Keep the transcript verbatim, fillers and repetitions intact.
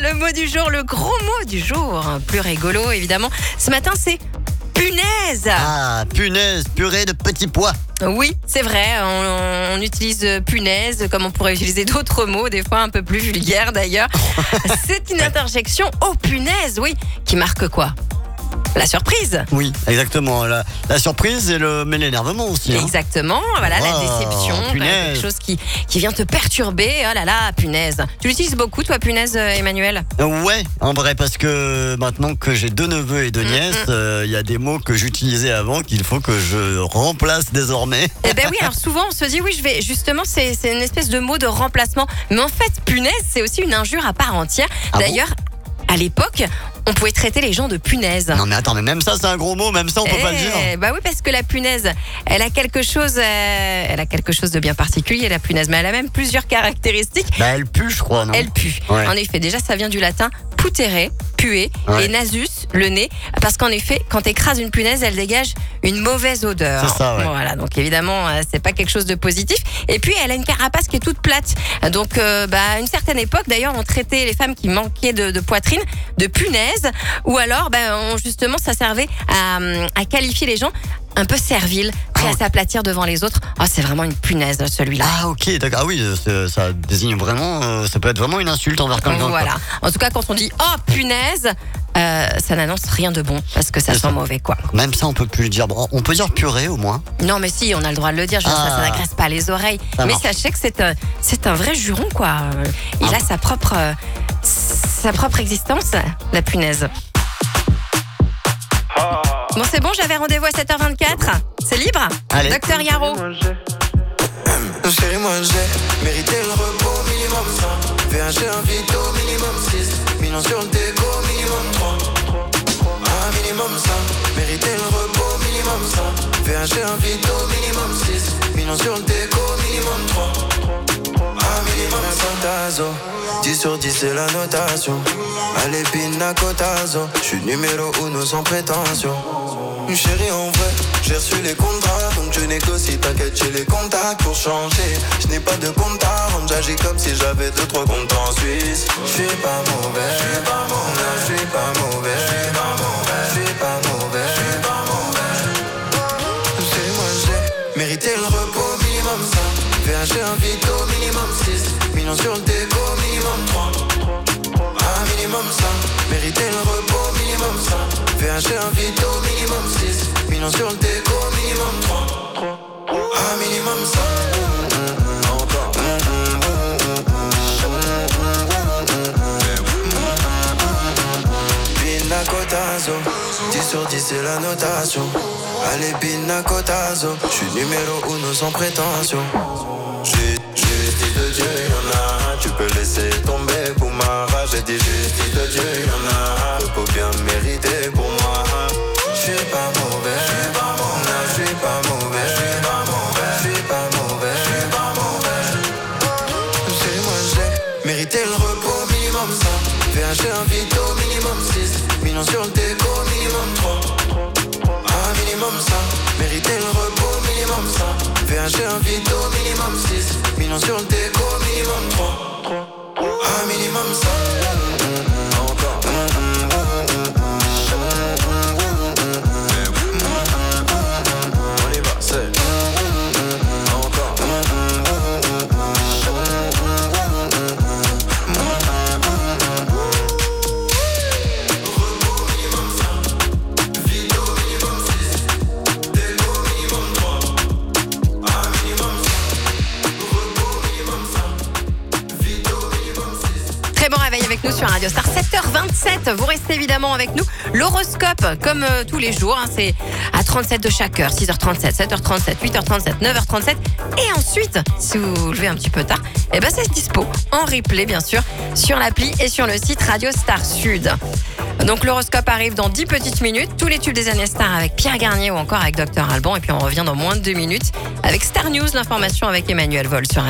Le mot du jour, le gros mot du jour, plus rigolo évidemment. Ce matin, c'est punaise. Ah, punaise, purée de petits pois. Oui, c'est vrai, on, on utilise punaise comme on pourrait utiliser d'autres mots, des fois un peu plus vulgaires d'ailleurs. C'est une interjection oh punaise, oui, qui marque quoi ? La surprise. Oui, exactement. La, la surprise et le, mais l'énervement aussi. Hein. Exactement, voilà, Oh, la déception, punaise. quelque chose qui, qui vient te perturber. Oh là là, punaise. Tu l'utilises beaucoup, toi, punaise, euh, Emmanuel ? Ouais, en vrai, parce que maintenant que j'ai deux neveux et deux nièces, il Mm-hmm. y a des mots que j'utilisais avant qu'il faut que je remplace désormais. Eh ben oui, alors souvent on se dit oui, je vais justement, c'est, c'est une espèce de mot de remplacement. Mais en fait, punaise, c'est aussi une injure à part entière. Ah bon ? D'ailleurs, à l'époque, on pouvait traiter les gens de punaise. Non mais attends, mais même ça c'est un gros mot, même ça on peut Eh, pas le dire. Bah oui, parce que la punaise, elle a quelque chose, euh, elle a quelque chose de bien particulier, la punaise, mais elle a même plusieurs caractéristiques. Bah elle pue, je crois, non ? Elle pue. Ouais. En effet, déjà, ça vient du latin putere, puer, Ouais. et nasus, le nez, parce qu'en effet, quand tu écrases une punaise, elle dégage une mauvaise odeur. C'est ça, ouais. Voilà, donc évidemment, euh, c'est pas quelque chose de positif. Et puis, elle a une carapace qui est toute plate. Donc, euh, bah, à une certaine époque, d'ailleurs, on traitait les femmes qui manquaient de, de poitrine de punaise, ou alors, bah, on, justement, ça servait à, à qualifier les gens un peu serviles, prêts Ah, à s'aplatir devant les autres. Oh, c'est vraiment une punaise, celui-là. Ah ok, d'accord. Ah oui, c'est- ça désigne vraiment, euh, ça peut être vraiment une insulte envers quelqu'un. Voilà. En tout cas, quand on dit oh punaise, euh, ça n'annonce rien de bon parce que ça C'est sent ça. mauvais, quoi. Quoi. Même ça on peut plus le dire. Bon, on peut dire purée au moins. Non, mais si, on a le droit de le dire. Je veux dire, ça, ça Ah. n'agresse pas les oreilles. Ça mais marche. sachez que c'est un, c'est un vrai juron, quoi. Euh, Il Ah. a sa propre, euh, sa propre existence, la punaise. Bon, c'est bon, j'avais rendez-vous à sept heures vingt-quatre. C'est libre. Allez. Docteur Yaro. Chérie, moi j'ai mérité le repos minimum cinq. V un G, un vito minimum six. Millions sur le déco minimum trois. Un minimum cinq. Mérité le repos minimum cinq. V un G, un vito minimum six. Millions sur le déco minimum trois. Un minimum cinq tazo. dix sur dix c'est la notation. Allez pina cotazo. J'suis numéro uno sans prétention. Chérie, en vrai, j'ai reçu les contrats, donc je négocie, t'inquiète, j'ai les contacts pour changer. Je n'ai pas de compte à rendre, j'agis comme si j'avais deux, trois comptes en Suisse. Je suis pas mauvais, je suis pas mauvais, je suis pas mauvais, je suis pas mauvais, je suis pas mauvais, je suis pas mauvais. Chérie, moi j'ai mérité le repos minimum cinq. V un G, un vito minimum six. Millions sur le déco minimum trois. Un minimum cinq. Mérité le repos minimum cinq. V un G, un vito minimum six. Millions sur le déco minimum trois. Un minimum cinq. Encore. Pina cotazo. dix sur dix c'est la notation. Allez pina cotazo. J'suis numéro uno sans prétention. J'ai justice de Dieu, y'en a. Tu peux laisser tomber pour ma rage. J'ai dit justice de Dieu, y'en a. Repos bien mérité pour moi. J'suis pas mauvais, j'suis pas mauvais, j'suis pas mauvais, j'suis pas mauvais, j'suis pas mauvais, j'suis pas mauvais. Chérie, moi j'ai mérité le repos minimum cinq. V un G, un vito minimum six. Millions sur le déco minimum trois. Un minimum cinq. Mérité le repos minimum cinq. V un G, un vito minimum six. Millions sur le déco minimum trois. Un minimum cinq. Encore. On y va, c'est encore. Très bon réveil avec nous sur Radio Star, sept heures vingt-sept. Vous restez évidemment avec nous. L'horoscope, comme euh, tous les jours, hein, c'est à trente-sept de chaque heure. six heures trente-sept, sept heures trente-sept, huit heures trente-sept, neuf heures trente-sept. Et ensuite, si vous vous levez un petit peu tard, eh ben c'est dispo en replay, bien sûr, sur l'appli et sur le site Radio Star Sud. Donc l'horoscope arrive dans dix petites minutes. Tous les tubes des années Star avec Pierre Garnier ou encore avec Docteur Alban. Et puis on revient dans moins de deux minutes avec Star News, l'information avec Emmanuel Vol sur Radio